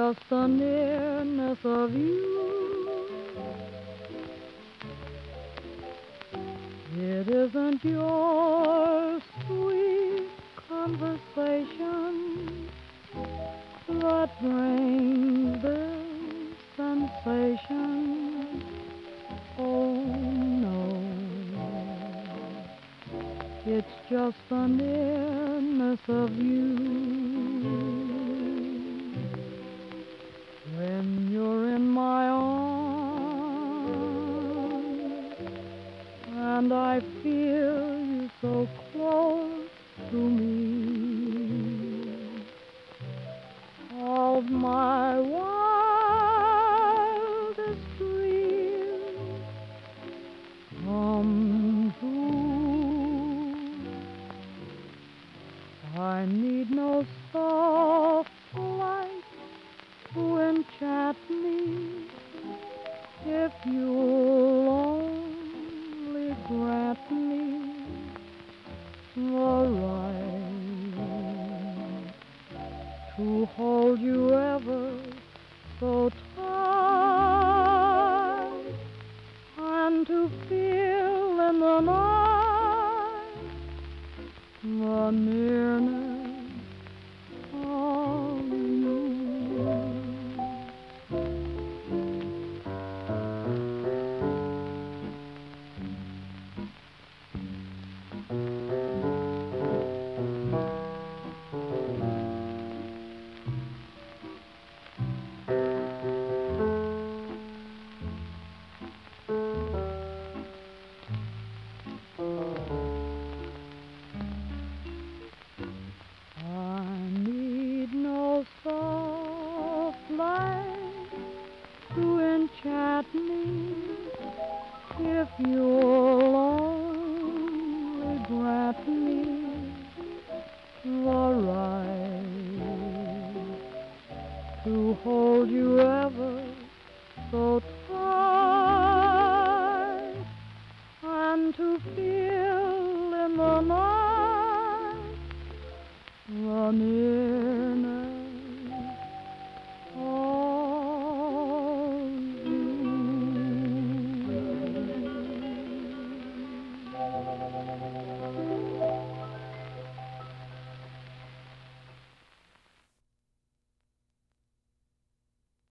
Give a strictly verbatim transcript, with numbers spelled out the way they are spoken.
just the nearness of you. It isn't your sweet conversation that brings this sensation. Oh no, it's just the nearness of you. When you're in my arms and I feel you so close to me, all my wildest dreams come true. I need no soft light to enchant me if you'll only grant me the right to hold you ever so tight and to feel in the night the nearness of you. I need no soft light to enchant me if you'll only grant me the right to hold you ever so